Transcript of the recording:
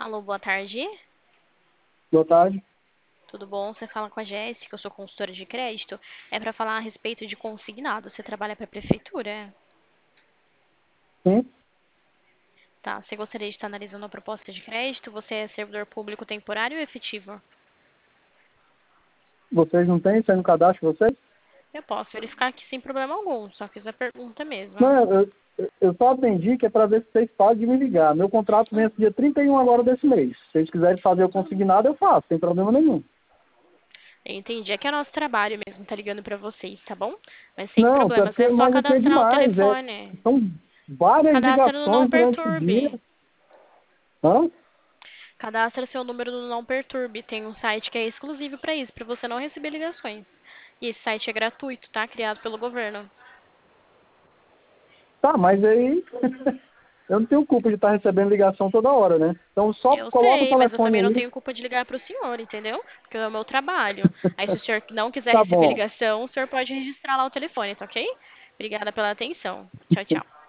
Alô, boa tarde. Boa tarde. Tudo bom? Você fala com a Jéssica, eu sou consultora de crédito. É para falar a respeito de consignado. Você trabalha para a prefeitura? Sim, Tá. Você gostaria de estar analisando a proposta de crédito? Você é servidor público temporário ou efetivo? vocês não têm? Você no cadastro, vocês? Eu posso verificar aqui sem problema algum, só fiz a pergunta mesmo. Não, eu só atendi que é para ver se vocês podem me ligar. Meu contrato Hum, vence dia 31 agora desse mês. Se vocês quiserem fazer o consignado, eu faço, sem problema nenhum. Entendi. É que é nosso trabalho mesmo, tá ligando para vocês, tá bom? Mas sem Não, problemas. porque É só mais aqui é cadastrar o demais. telefone. São várias Cadastra no Não ligações durante o dia. Perturbe. Hã? Cadastra seu número no Não Perturbe. Tem um site que é exclusivo para isso, para você não receber ligações. E esse site é gratuito, tá? Criado pelo governo. Tá, mas aí eu não tenho culpa de estar recebendo ligação toda hora, né? Então só Eu coloca o sei, mas eu telefone também não aí. tenho culpa de ligar para o senhor, entendeu? Porque é o meu trabalho. Aí, se o senhor não quiser Tá receber bom. ligação, o senhor pode registrar lá o telefone, tá ok? Obrigada pela atenção. Tchau, tchau.